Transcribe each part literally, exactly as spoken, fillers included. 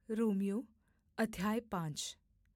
Romeo अध्याय पाँच।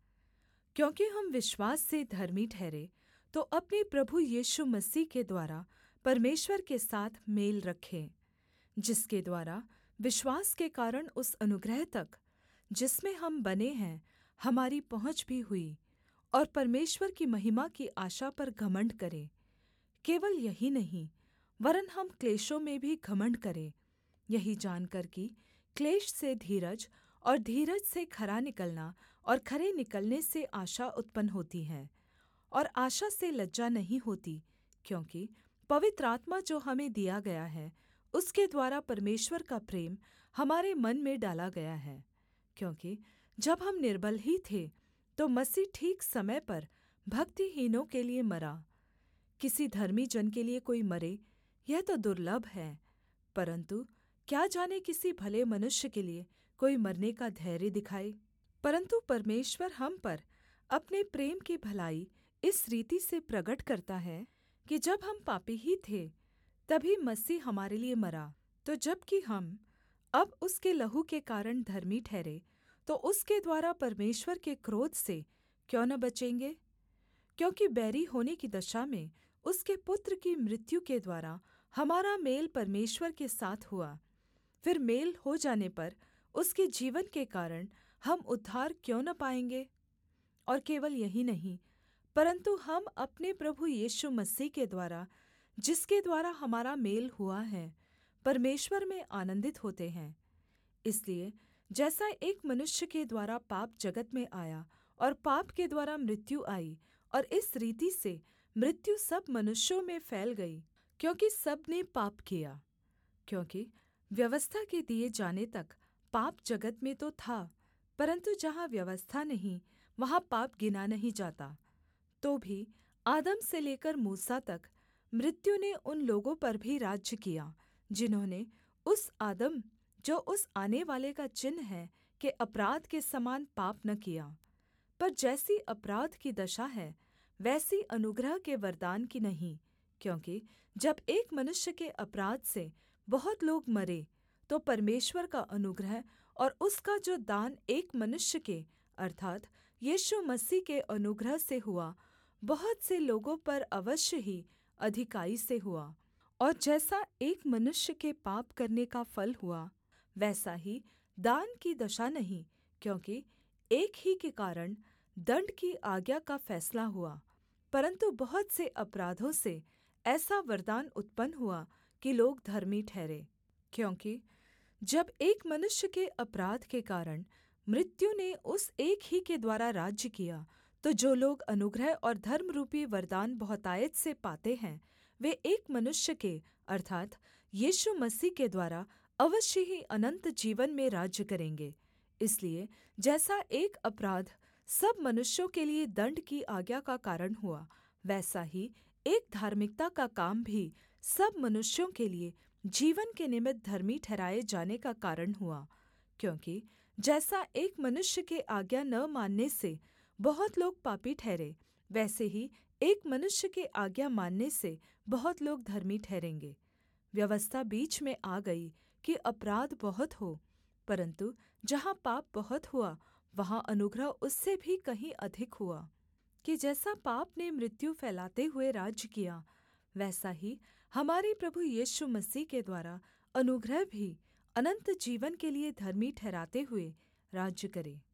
क्योंकि हम विश्वास से धर्मी ठहरे तो अपने प्रभु यीशु मसीह के द्वारा परमेश्वर के साथ मेल रखें, जिसके द्वारा विश्वास के कारण उस अनुग्रह तक जिसमें हम बने हैं हमारी पहुँच भी हुई, और परमेश्वर की महिमा की आशा पर घमण्ड करें। केवल यही नहीं, वरन् हम क्लेशों में भी घमण्ड करें, यही जानकर कि क्लेश से धीरज, और धीरज से खरा निकलना, और खरे निकलने से आशा उत्पन्न होती है। और आशा से लज्जा नहीं होती, क्योंकि पवित्र आत्मा जो हमें दिया गया है उसके द्वारा परमेश्वर का प्रेम हमारे मन में डाला गया है। क्योंकि जब हम निर्बल ही थे तो मसीह ठीक समय पर भक्तिहीनों के लिए मरा। किसी धर्मी जन के लिए कोई मरे, यह तो दुर्लभ है, परन्तु क्या जाने किसी भले मनुष्य के लिए कोई मरने का धैर्य दिखाए। परन्तु परमेश्वर हम पर अपने प्रेम की भलाई इस रीति से प्रगट करता है कि जब हम पापी ही थे तभी मसीह हमारे लिए मरा। तो जबकि हम अब उसके लहू के कारण धर्मी ठहरे, तो उसके द्वारा परमेश्वर के क्रोध से क्यों न बचेंगे? क्योंकि बैरी होने की दशा में उसके पुत्र की मृत्यु के द्वारा हमारा मेल परमेश्वर के साथ हुआ, फिर मेल हो जाने पर उसके जीवन के कारण हम उद्धार क्यों न पाएँगे? और केवल यही नहीं, परन्तु हम अपने प्रभु यीशु मसीह के द्वारा, जिसके द्वारा हमारा मेल हुआ है, परमेश्वर में आनन्दित होते हैं। इसलिए जैसा एक मनुष्य के द्वारा पाप जगत में आया, और पाप के द्वारा मृत्यु आई, और इस रीति से मृत्यु सब मनुष्यों में फैल गई, क्योंकि सब ने पाप किया। क्योंकि व्यवस्था के दिए जाने तक पाप जगत में तो था, परन्तु जहाँ व्यवस्था नहीं वहाँ पाप गिना नहीं जाता। तो भी आदम से लेकर मूसा तक मृत्यु ने उन लोगों पर भी राज्य किया, जिन्होंने उस आदम जो उस आनेवाले का चिन्ह है के अपराध के समान पाप न किया। पर जैसी अपराध की दशा है वैसी अनुग्रह के वरदान की नहीं। क्योंकि जब एक मनुष्य के अपराध से बहुत लोग मरे, तो परमेश्वर का अनुग्रह और उसका जो दान एक मनुष्य के अर्थात् यीशु मसीह के अनुग्रह से हुआ, बहुत से लोगों पर अवश्य ही अधिकाई से हुआ। और जैसा एक मनुष्य के पाप करने का फल हुआ, वैसा ही दान की दशा नहीं, क्योंकि एक ही के कारण दण्ड की आज्ञा का फैसला हुआ, परन्तु बहुत से अपराधों से ऐसा वरदान उत्पन्न हुआ कि लोग धर्मी ठहरे। क्योंकि जब एक मनुष्य के अपराध के कारण मृत्यु ने उस एक ही के द्वारा राज्य किया, तो जो लोग अनुग्रह और धर्मरूपी वरदान बहुतायत से पाते हैं, वे एक मनुष्य के अर्थात् यीशु मसीह के द्वारा अवश्य ही अनन्त जीवन में राज्य करेंगे। इसलिए जैसा एक अपराध सब मनुष्यों के लिए दण्ड की आज्ञा का कारण हुआ, वैसा ही एक धार्मिकता का काम भी सब मनुष्यों के लिए जीवन के निमित्त धर्मी ठहराए जाने का कारण हुआ। क्योंकि जैसा एक मनुष्य के आज्ञा न मानने से बहुत लोग पापी ठहरे, वैसे ही एक मनुष्य के आज्ञा मानने से बहुत लोग धर्मी ठहरेंगे। व्यवस्था बीच में आ गई कि अपराध बहुत हो, परन्तु जहाँ पाप बहुत हुआ वहाँ अनुग्रह उससे भी कहीं अधिक हुआ। कि जैसा पाप ने मृत्यु फैलाते हुए राज्य किया, वैसा ही हमारे प्रभु यीशु मसीह के द्वारा अनुग्रह भी अनन्त जीवन के लिए धर्मी ठहराते हुए राज्य करे।